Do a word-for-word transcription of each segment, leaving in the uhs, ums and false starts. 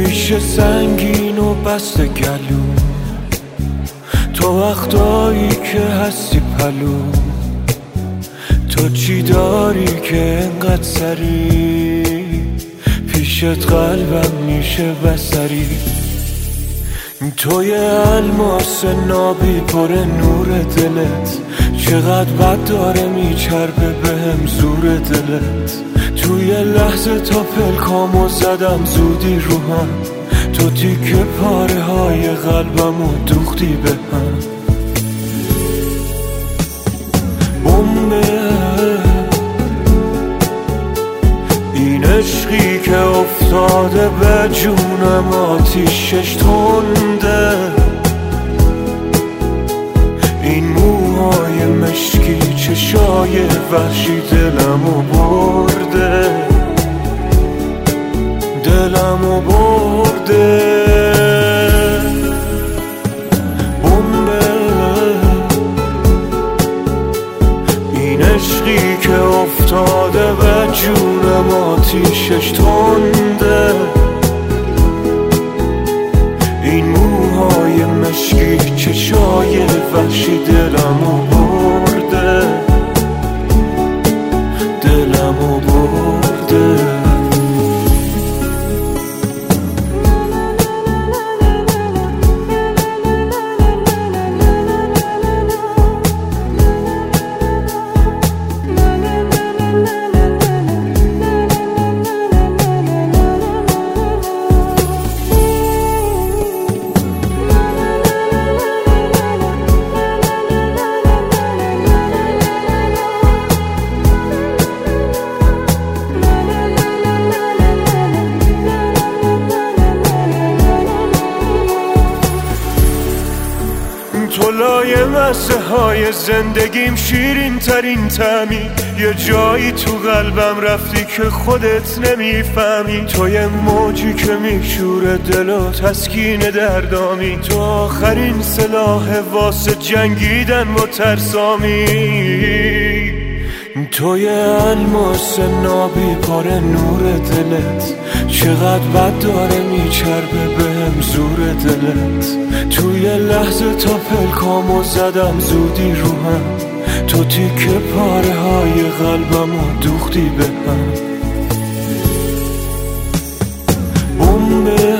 ریشه سنگین و بسته گلو، تو وقتایی که هستی پلو، تو چی داری که انقدر سری پیشت قلبم میشه بسری. توی الماس نابی پر نور دلت، چقدر بد داره میچربه بهم زور دلت. توی لحظه تا پلکامو زدم زودی رو هم، تو تیکه پاره های قلبمو دوختی به هم. بمبه این عشقی که افتاده به جونم آتیشش تنده، این موهای مشکی چشای وحشی دلمو برده، دلمو برده. بمبه این عشقی که افتاده به جونم آتیشش تنده، این موهای مشکی چشای وحشی دلمو برده، دلمو برده. تو لایه مزه های زندگیم شیرین ترین طعمی، یه جایی تو قلبم رفتی که خودت نمیفهمی. تو یه موجی که میشوره دل و تسکین دردامی، تو آخرین سلاح واسه جنگیدن با ترسامی. توی الماس نابی پر نور دلت، چقدر بد داره میچربه بهم زور دلت. توی لحظه تا پلکامو زدم زودی رو هم، تو تیکه پاره های قلبمو دوختی به هم. بمبه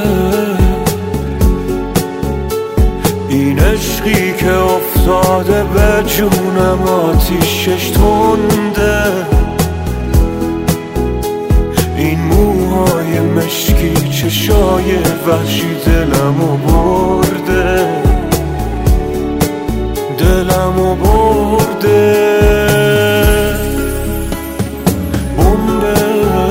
این عشقی که افتاده به جونم آتیشش تنده، این موهای مشکی چشای وحشی دلمو برده، دلمو برده. بمبه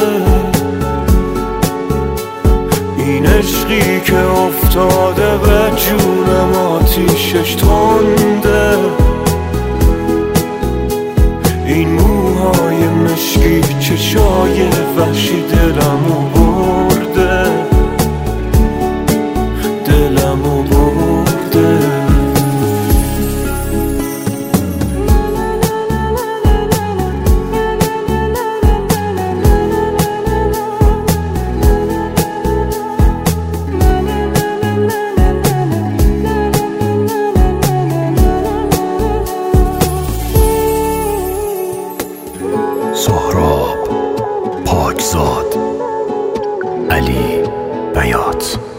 این عشقی که افتاده به جونم آتیشش تنده، این موهای مشکی چشای وحشی دلمو برده، دلمو برده. سهراب پاکزاد، علی بیات.